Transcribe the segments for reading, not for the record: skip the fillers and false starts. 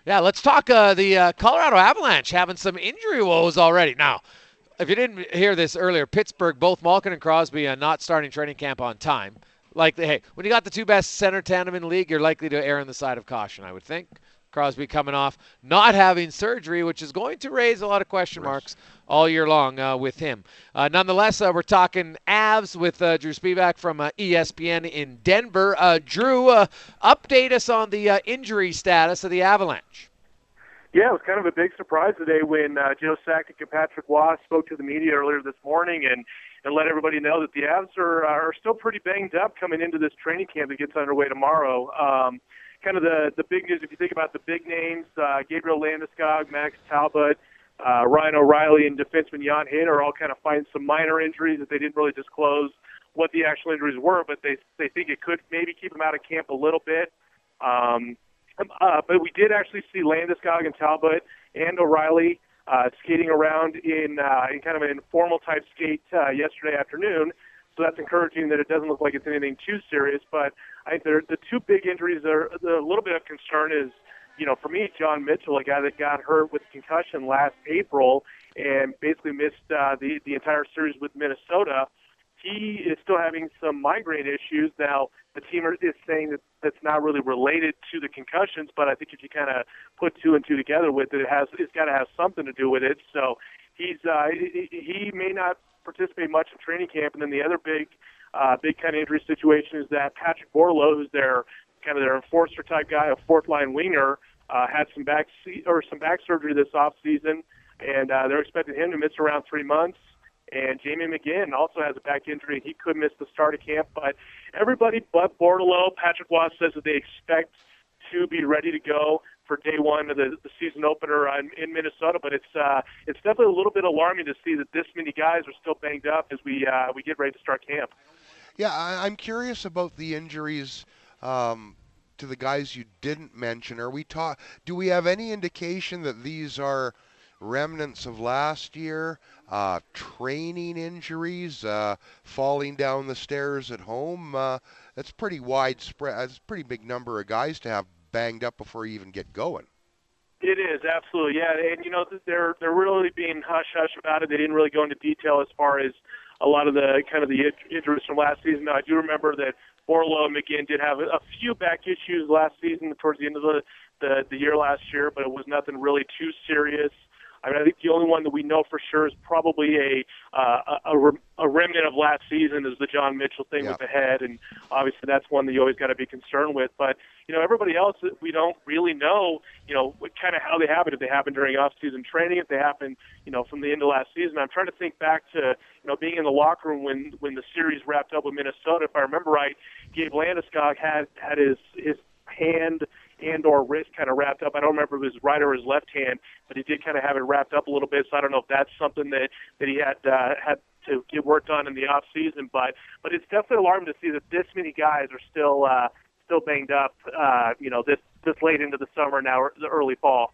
Yeah, let's talk the Colorado Avalanche having some injury woes already. Now, if you didn't hear this earlier, Pittsburgh, both Malkin and Crosby not starting training camp on time. Like, hey, when you got the two best center tandem in the league, you're likely to err on the side of caution, I would think. Crosby coming off not having surgery, which is going to raise a lot of question marks all year long with him. Nonetheless, we're talking Avs with Drew Spivak from ESPN in Denver. Drew, update us on the injury status of the Avalanche. Yeah, it was kind of a big surprise today when Joe Sakic and Patrick Waugh spoke to the media earlier this morning and let everybody know that the Avs are still pretty banged up coming into this training camp that gets underway tomorrow. Kind of the big news, if you think about the big names, Gabriel Landeskog, Max Talbot, Ryan O'Reilly, and defenseman Jan Hinn are all kind of fighting some minor injuries that they didn't really disclose what the actual injuries were, but they think it could maybe keep them out of camp a little bit. But we did actually see Landeskog and Talbot and O'Reilly skating around in kind of an informal type skate yesterday afternoon. So that's encouraging that it doesn't look like it's anything too serious. But I think the two big injuries that are a little bit of concern is, for me, John Mitchell, a guy that got hurt with concussion last April and basically missed the entire series with Minnesota. He is still having some migraine issues. Now, the team is saying that that's not really related to the concussions, but I think if you kind of put two and two together with it, it's got to have something to do with it. So he may not participate much in training camp. And then the other big kind of injury situation is that Patrick Borlo, who's their enforcer type guy, a fourth line winger, had some back surgery this off season, and they're expecting him to miss around 3 months. And Jamie McGinn also has a back injury. He could miss the start of camp. But everybody but Bordelot, Patrick Waugh says that they expect to be ready to go for day one of the season opener in Minnesota. But it's definitely a little bit alarming to see that this many guys are still banged up as we get ready to start camp. Yeah, I'm curious about the injuries to the guys you didn't mention. Do we have any indication that these are remnants of last year, training injuries, falling down the stairs at home? That's pretty widespread. That's a pretty big number of guys to have banged up before you even get going. It is, absolutely, yeah. And, they're really being hush-hush about it. They didn't really go into detail as far as a lot of the injuries from last season. Now, I do remember that Borlo and McGinn did have a few back issues last season towards the end of the year last year, but it was nothing really too serious. I mean, I think the only one that we know for sure is probably a remnant of last season is the John Mitchell thing with the head, and obviously that's one that you always got to be concerned with. But everybody else, we don't really know, what kind of how they happen. If they happen during off-season training, if they happen, from the end of last season. I'm trying to think back to being in the locker room when the series wrapped up with Minnesota. If I remember right, Gabe Landeskog had his hand and or wrist kind of wrapped up. I don't remember if it was right or his left hand, but he did kind of have it wrapped up a little bit. So I don't know if that's something that he had to get worked on in the off season. But it's definitely alarming to see that this many guys are still banged up. This late into the summer now, or the early fall.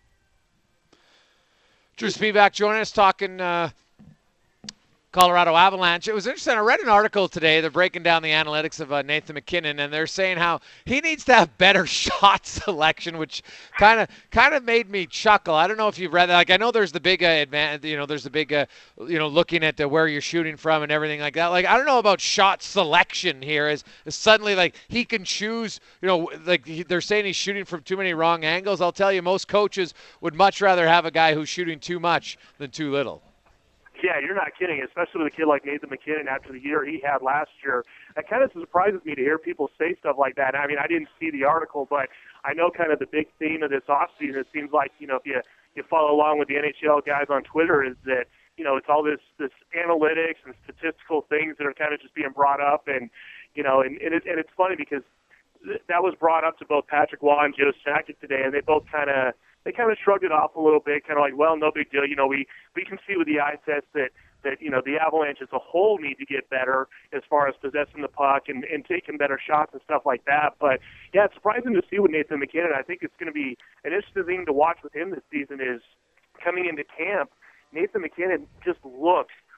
Drew Spivak joining us talking Colorado Avalanche. It was interesting. I read an article today. They're breaking down the analytics of Nathan MacKinnon, and they're saying how he needs to have better shot selection, which kind of made me chuckle. I don't know if you've read that. Like, I know there's the big advantage. There's the big looking at where you're shooting from and everything like that. Like, I don't know about shot selection here. Is suddenly like he can choose. They're saying he's shooting from too many wrong angles. I'll tell you, most coaches would much rather have a guy who's shooting too much than too little. Yeah, you're not kidding, especially with a kid like Nathan MacKinnon after the year he had last year. That kind of surprises me to hear people say stuff like that. I mean, I didn't see the article, but I know kind of the big theme of this offseason, it seems like, if you follow along with the NHL guys on Twitter, is that, it's all this analytics and statistical things that are kind of just being brought up. And, and it's funny because that was brought up to both Patrick Waugh and Joe Sakic today, and they kind of shrugged it off a little bit, kind of like, well, no big deal. We can see with the eye test that the Avalanche as a whole need to get better as far as possessing the puck and taking better shots and stuff like that. But, yeah, it's surprising to see with Nathan MacKinnon. I think it's going to be an interesting thing to watch with him this season is coming into camp, Nathan MacKinnon just looks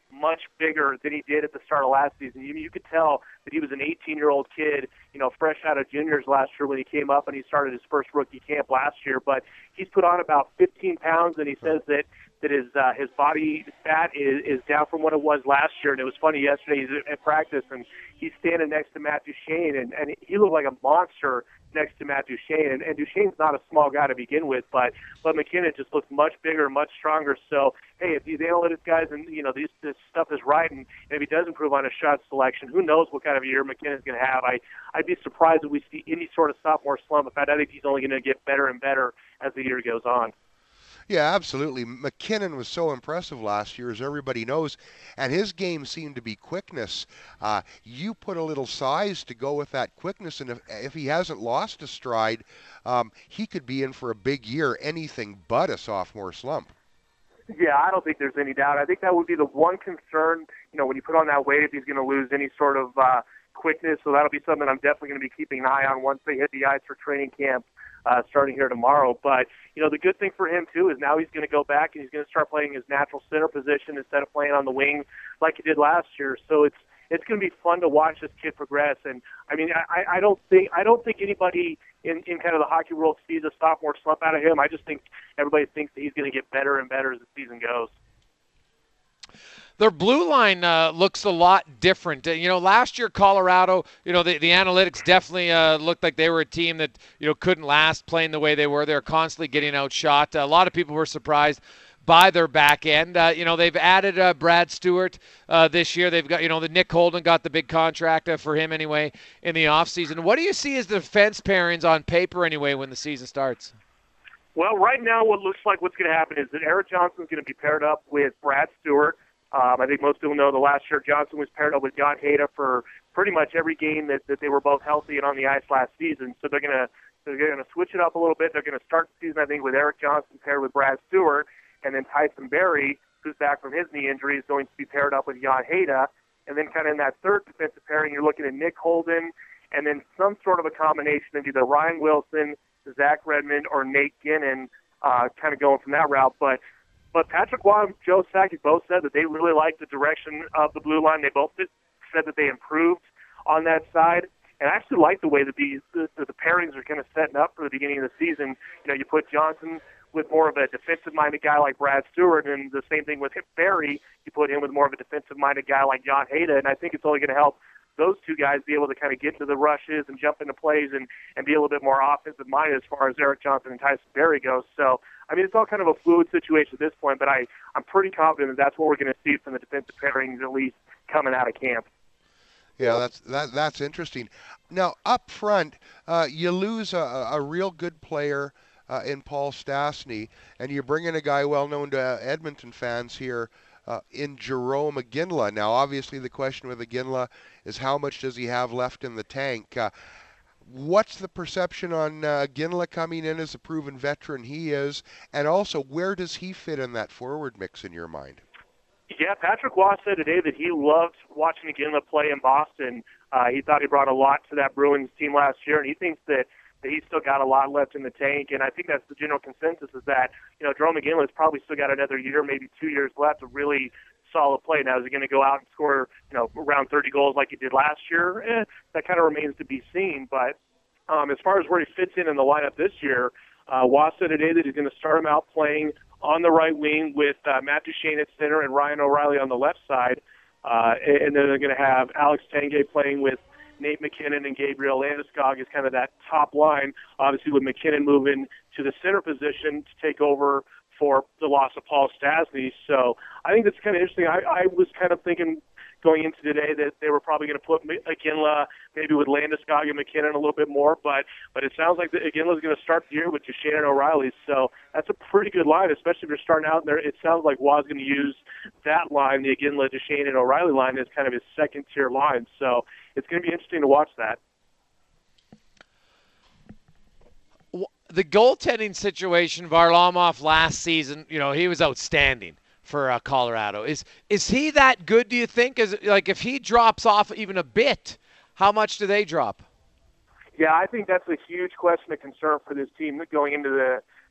much bigger than he did at the start of last season. You could tell that he was an 18-year-old kid, fresh out of juniors last year when he came up and he started his first rookie camp last year. But he's put on about 15 pounds, and he says that his body fat is down from what it was last year. And it was funny yesterday. He's at practice and he's standing next to Matt Duchene, and he looked like a monster next to Matt Duchene. And Duchene's not a small guy to begin with, but McKinnon just looks much bigger, much stronger. So hey, if these analytics guys and this stuff is right, and if he does improve on his shot selection, who knows what kind of a year McKinnon's going to have? I'd be surprised if we see any sort of sophomore slump. In fact, I think he's only going to get better and better as the year goes on. Yeah, absolutely. McKinnon was so impressive last year, as everybody knows, and his game seemed to be quickness. You put a little size to go with that quickness, and if he hasn't lost a stride, he could be in for a big year, anything but a sophomore slump. Yeah, I don't think there's any doubt. I think that would be the one concern, when you put on that weight, if he's going to lose any sort of quickness. So that'll be something I'm definitely going to be keeping an eye on once they hit the ice for training camp starting here tomorrow. But, the good thing for him, too, is now he's going to go back and he's going to start playing his natural center position instead of playing on the wing like he did last year. So it's going to be fun to watch this kid progress. And, I don't think anybody in kind of the hockey world sees a sophomore slump out of him. I just think everybody thinks that he's going to get better and better as the season goes. Their blue line looks a lot different. Last year Colorado, the analytics definitely looked like they were a team that, couldn't last playing the way they were. They're constantly getting outshot. A lot of people were surprised by their back end. They've added Brad Stewart this year. They've got, the Nick Holden got the big contract for him anyway in the offseason. What do you see as the defense pairings on paper anyway when the season starts? Well, right now what looks like what's going to happen is that Erik Johnson's going to be paired up with Brad Stewart. I think most people know the last year Johnson was paired up with Jan Hayda for pretty much every game that they were both healthy and on the ice last season. So they're going to switch it up a little bit. They're going to start the season, I think, with Erik Johnson paired with Brad Stewart, and then Tyson Barrie, who's back from his knee injury, is going to be paired up with Jan Hayda. And then kind of in that third defensive pairing, you're looking at Nick Holden, and then some sort of a combination of either Ryan Wilson, Zach Redmond, or Nate Ginnon, kind of going from that route. But Patrick Waugh and Joe Sakic both said that they really liked the direction of the blue line. They both said that they improved on that side. And I actually like the way that the pairings are kind of setting up for the beginning of the season. You put Johnson with more of a defensive-minded guy like Brad Stewart, and the same thing with Barrie. You put him with more of a defensive-minded guy like Jan Hayda, and I think it's only going to help those two guys be able to kind of get into the rushes and jump into plays and be a little bit more offensive-minded as far as Erik Johnson and Tyson Barrie goes. So, it's all kind of a fluid situation at this point, but I'm pretty confident that that's what we're going to see from the defensive pairings, at least coming out of camp. Yeah, that's interesting. Now, up front, you lose a real good player in Paul Stastny, and you bring in a guy well known to Edmonton fans here in Jarome Iginla. Now, obviously, the question with Iginla is how much does he have left in the tank? What's the perception on Iginla coming in as a proven veteran he is, and also where does he fit in that forward mix in your mind? Yeah, Patrick Waugh said today that he loved watching Iginla play in Boston. He thought he brought a lot to that Bruins team last year, and he thinks that he's still got a lot left in the tank. And I think that's the general consensus is that, Jarome Iginla's probably still got another year, maybe 2 years left of really solid play. Now, is he going to go out and score, around 30 goals like he did last year? That kind of remains to be seen. But as far as where he fits in the lineup this year, Waugh said today that he's going to start him out playing on the right wing with Matt Duchene at center and Ryan O'Reilly on the left side. And then they're going to have Alex Tanguay playing with Nate McKinnon and Gabriel Landeskog as kind of that top line, obviously with McKinnon moving to the center position to take over for the loss of Paul Stastny. So I think that's kind of interesting. I was kind of thinking going into today that they were probably going to put Iginla maybe with Landeskog and McKinnon a little bit more, but it sounds like Iginla's going to start the year with Duchene and O'Reilly. So that's a pretty good line, especially if you're starting out there. It sounds like Waugh's going to use that line, the Iginla, Duchene, and O'Reilly line, as kind of his second-tier line. So it's going to be interesting to watch that. The goaltending situation, Varlamov last season, he was outstanding for Colorado. Is he that good, do you think? If he drops off even a bit, how much do they drop? Yeah, I think that's a huge question of concern for this team going into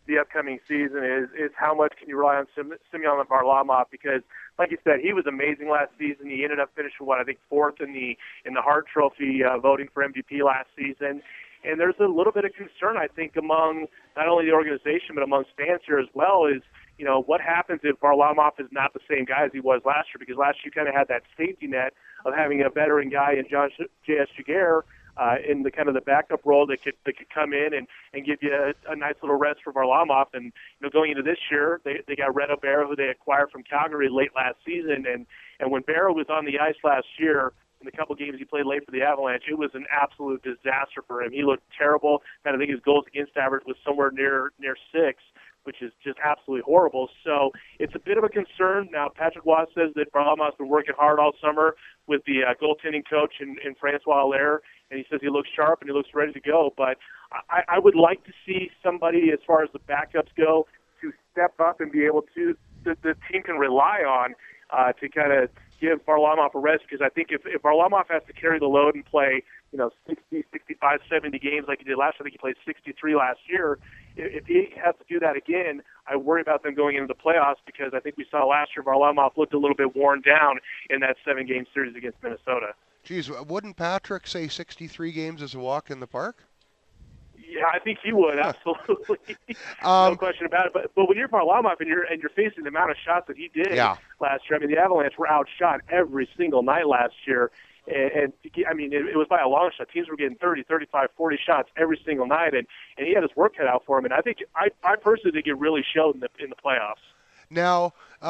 the upcoming season is how much can you rely on Semyon Varlamov, because, like you said, he was amazing last season. He ended up finishing, I think fourth in the Hart Trophy voting for MVP last season. And there's a little bit of concern, I think, among not only the organization but among fans here as well, is, what happens if Varlamov is not the same guy as he was last year? Because last year you kind of had that safety net of having a veteran guy in John J.S. Giguere in the kind of the backup role that could come in and give you a nice little rest for Varlamov. And going into this year, they got Reto Berra, who they acquired from Calgary late last season, and when Berra was on the ice last year, in the couple games he played late for the Avalanche, it was an absolute disaster for him. He looked terrible. I think his goals against average was somewhere near 6, which is just absolutely horrible. So it's a bit of a concern. Now, Patrick Waugh says that Varlamov's been working hard all summer with the goaltending coach in Francois Allaire, and he says he looks sharp and he looks ready to go. But I would like to see somebody, as far as the backups go, to step up and be able to, the team can rely on to kind of give Varlamov a rest, because I think if Varlamov has to carry the load and play, 60, 65, 70 games like he did last year, I think he played 63 last year, if he has to do that again, I worry about them going into the playoffs, because I think we saw last year Varlamov looked a little bit worn down in that 7-game series against Minnesota. Geez, wouldn't Patrick say 63 games is a walk in the park? Yeah, I think he would, absolutely. No question about it. But when you're Varlamov and you're facing the amount of shots that he did last year, the Avalanche were outshot every single night last year. And it was by a long shot. Teams were getting 30, 35, 40 shots every single night, and he had his work cut out for him. And I think I personally think it really showed in the playoffs. Now,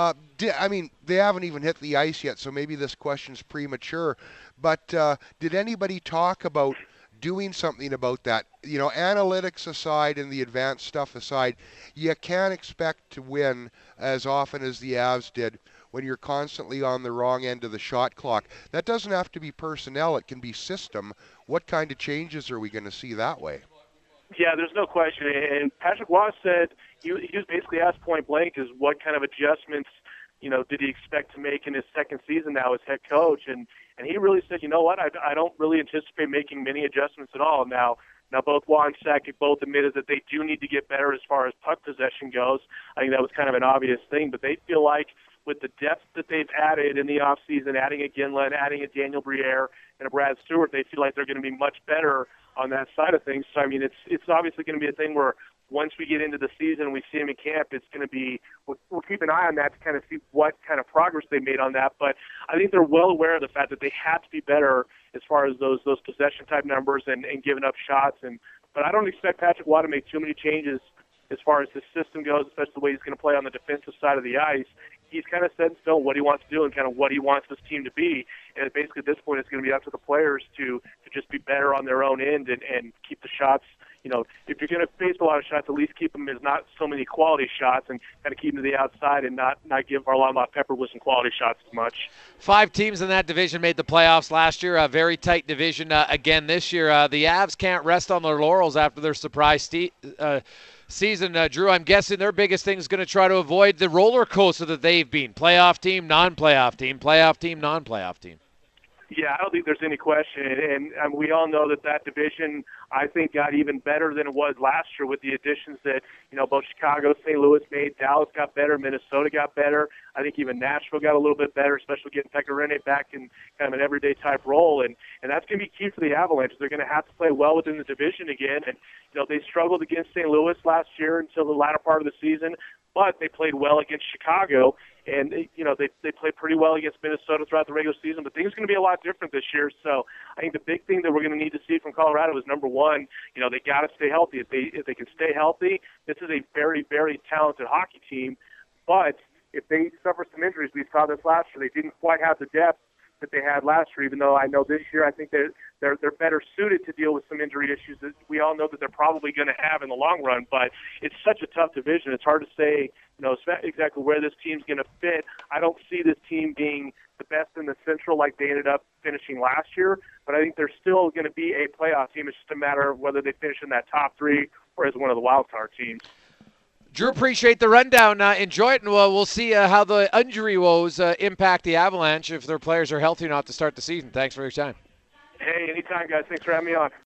they haven't even hit the ice yet, so maybe this question's premature. But did anybody talk about doing something about that? Analytics aside and the advanced stuff aside, you can't expect to win as often as the Avs did when you're constantly on the wrong end of the shot clock. That doesn't have to be personnel, it can be system. What kind of changes are we going to see that way? Yeah, there's no question. And Patrick Waugh said, he was basically asked point blank, is what kind of adjustments, did he expect to make in his second season now as head coach? And he really said, I don't really anticipate making many adjustments at all. Now both Waugh and Sakic both admitted that they do need to get better as far as puck possession goes. I think that was kind of an obvious thing, but they feel like with the depth that they've added in the offseason, adding a Ginla, adding a Daniel Briere, and a Brad Stewart, they feel like they're going to be much better on that side of things. So, it's obviously going to be a thing where once we get into the season and we see them in camp, it's going to be, we'll keep an eye on that to kind of see what kind of progress they made on that. But I think they're well aware of the fact that they have to be better as far as those possession-type numbers and giving up shots. But I don't expect Patrick Waugh to make too many changes as far as his system goes, especially the way he's going to play on the defensive side of the ice. He's kind of set in stone what he wants to do and kind of what he wants this team to be. And basically at this point, it's going to be up to the players to just be better on their own end and keep the shots. If you're going to face a lot of shots, at least keep them as not so many quality shots and kind of keep them to the outside and not give Varlamov pepper with some quality shots as much. 5 teams in that division made the playoffs last year. A very tight division again this year. The Avs can't rest on their laurels after their surprise season. Drew, I'm guessing their biggest thing is going to try to avoid the roller coaster that they've been. Playoff team, non-playoff team, playoff team, non-playoff team. Yeah, I don't think there's any question. And we all know that division, I think, got even better than it was last year with the additions that, both Chicago, St. Louis made. Dallas got better. Minnesota got better. I think even Nashville got a little bit better, especially getting Pekka Rinne back in kind of an everyday type role. And that's going to be key for the Avalanche. They're going to have to play well within the division again. And, they struggled against St. Louis last year until the latter part of the season, but they played well against Chicago. And, they played pretty well against Minnesota throughout the regular season, but things are going to be a lot different this year. So I think the big thing that we're going to need to see from Colorado is, number one, they got to stay healthy. If they can stay healthy, this is a very, very talented hockey team. But if they suffer some injuries, we saw this last year, they didn't quite have the depth that they had last year, even though I know this year I think they're better suited to deal with some injury issues that we all know that they're probably going to have in the long run. But it's such a tough division. It's hard to say, exactly where this team's going to fit. I don't see this team being the best in the Central like they ended up finishing last year, but I think they're still going to be a playoff team. It's just a matter of whether they finish in that top 3 or as one of the wild card teams. Drew, appreciate the rundown. Enjoy it, and we'll see how the injury woes impact the Avalanche if their players are healthy or not to start the season. Thanks for your time. Hey, anytime, guys. Thanks for having me on.